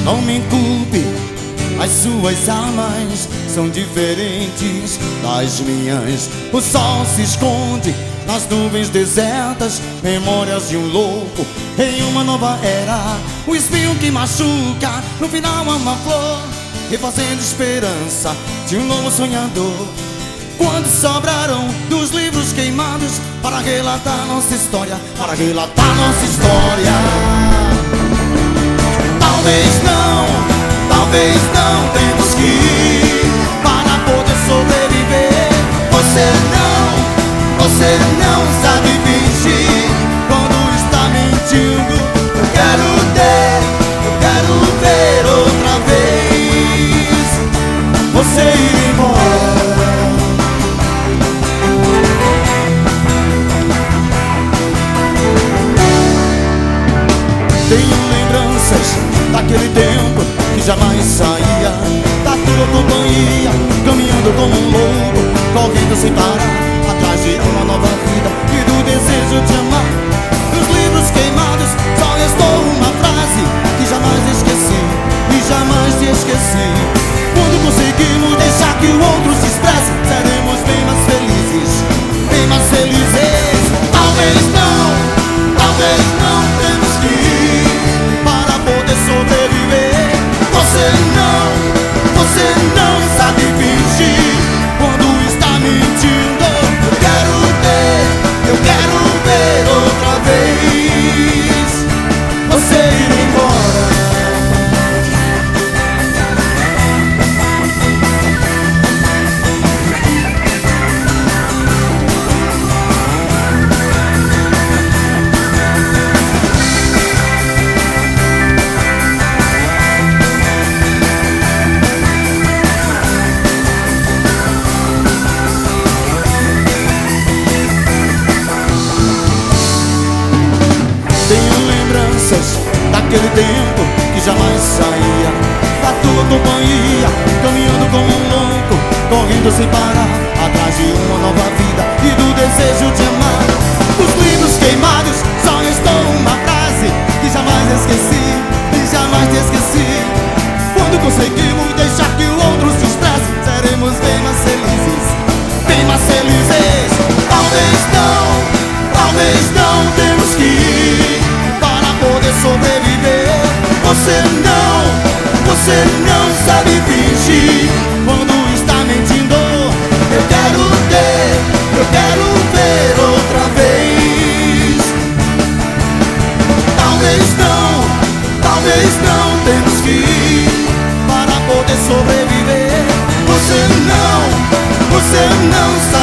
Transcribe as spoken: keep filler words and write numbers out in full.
Não me culpe, as suas armas são diferentes das minhas. O sol se esconde nas nuvens desertas, memórias de um louco em uma nova era. O espinho que machuca, no final é uma flor, refazendo esperança de um novo sonhador. Quando sobraram dos livros queimados para relatar nossa história, para relatar nossa história. Talvez não, talvez não, temos que ir para poder sobreviver. Você não, você não sabe fingir quando está mentindo. Eu quero ter, eu quero ver outra vez você ir embora. Tenho lembranças daquele tempo que jamais saía da tua companhia, caminhando como um louco, correndo sem parar, atrás de uma nova vida e do desejo de amar. Nos livros queimados só restou uma frase que jamais esqueci e jamais te esqueci. Quando conseguimos deixar que o outro se expresse, seremos bem mais felizes, bem mais felizes. Talvez não, talvez não, temos que ir para poder sobreviver. Você não, você não sabe fingir quando está mentindo. Eu quero ter, eu quero ver outra vez você ir embora. Daquele tempo que jamais saía da tua companhia, caminhando como um louco, correndo sem parar, atrás de uma nova vida e do desejo de amar. Os livros queimados só restou uma frase que jamais esqueci e jamais te esqueci. Quando conseguimos deixar que o outro se expresse, seremos bem mais felizes, bem mais felizes. Talvez não, talvez não, temos que ir para poder sobreviver. Você não, você não sabe fingir quando está mentindo. Eu quero ter, eu quero ver outra vez. Talvez não, talvez não, temos que ir para poder sobreviver. Você não, você não sabe